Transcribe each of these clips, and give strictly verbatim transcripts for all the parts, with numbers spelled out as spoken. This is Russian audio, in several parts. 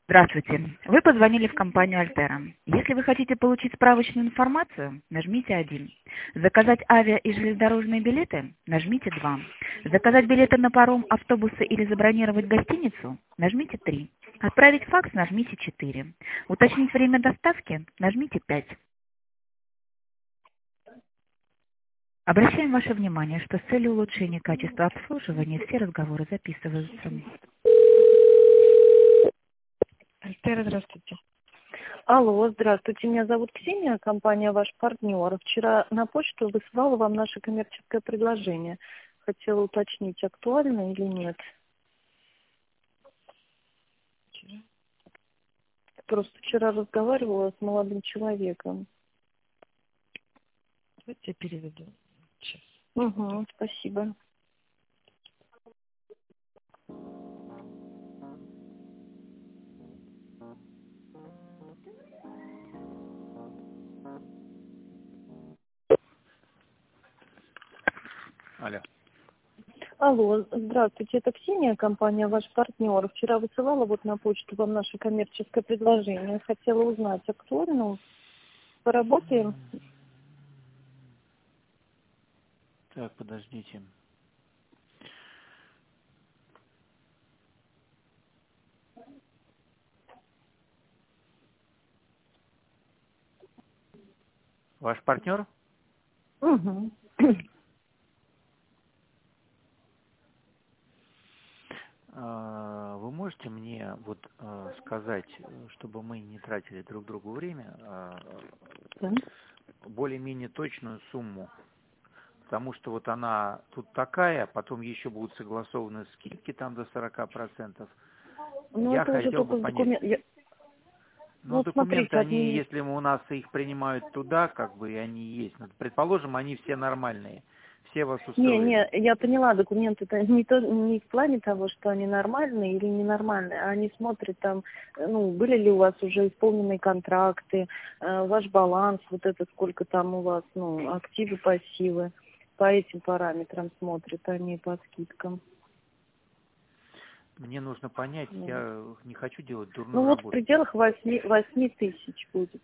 Здравствуйте. Вы позвонили в компанию Альтера. Если вы хотите получить справочную информацию, нажмите один. Заказать авиа и железнодорожные билеты, нажмите два. Заказать билеты на паром, автобусы или забронировать гостиницу, нажмите три. Отправить факс, нажмите четыре. Уточнить время доставки, нажмите пять. Обращаем ваше внимание, что с целью улучшения качества обслуживания все разговоры записываются. Альтера, здравствуйте. Алло, здравствуйте, меня зовут Ксения, компания «Ваш партнер». Вчера на почту высылала вам наше коммерческое предложение. Хотела уточнить, актуально или нет. Вчера? Просто вчера разговаривала с молодым человеком. Давайте я переведу. Сейчас. Угу, спасибо. Алло. Алло, здравствуйте, это Ксения, компания «Ваш партнер». Вчера высылала вот на почту вам наше коммерческое предложение. Хотела узнать, актуально? Поработаем? Так, подождите. Ваш партнер? Угу. А, Вы можете мне вот а, сказать, чтобы мы не тратили друг другу время, а, Да. более-менее точную сумму? Потому что вот она тут такая, потом еще будут согласованы скидки там до сорока процентов. Ну, Я это уже хотел бы только с понять. документом. Но Вот документы, смотрите, они, админи... если мы у нас их принимают туда, как бы, и они есть. Ну, предположим, они все нормальные, все вас Не, устроят. не, я поняла, документы это не, то, не в плане того, что они нормальные или ненормальные, а они смотрят там, ну, были ли у вас уже исполненные контракты, э, ваш баланс, вот это сколько там у вас, ну, активы, пассивы, по этим параметрам смотрят, а не по скидкам. Мне нужно понять, Вот. я не хочу делать Ну дурную вот в работу. пределах восьми, восьми тысяч будет.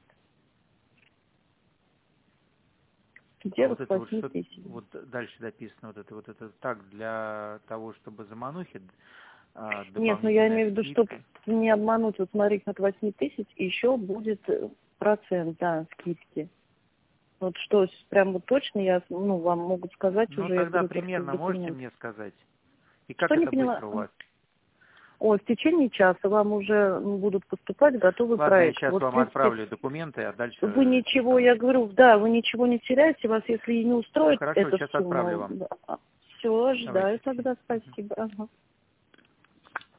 В А пределах вот это вот восьми что тысяч. вот дальше написано, вот это вот это так для того, чтобы заманухи, а, Нет, ну я дополнительная имею в виду, чтобы скидка. не обмануть, вот смотрите, от восьми тысяч еще будет э, процент, да, скидки. Вот что, с- прям вот точно я, ну, вам могу сказать Ну уже, я тогда говорю, только в примерно можете документе. мне сказать? И Что как не это поняла? быстро у вас? Ой, в течение часа вам уже м, будут поступать готовый Ладно, я проект. сейчас Вот, в вам принципе, отправлю документы, а дальше вы это ничего, я самое. говорю, да, вы ничего не теряете, вас, если и не устроит Хорошо, эта сейчас отправлю сумма, вам. все, Давайте. ожидаю тогда, Мгм. спасибо. Ага.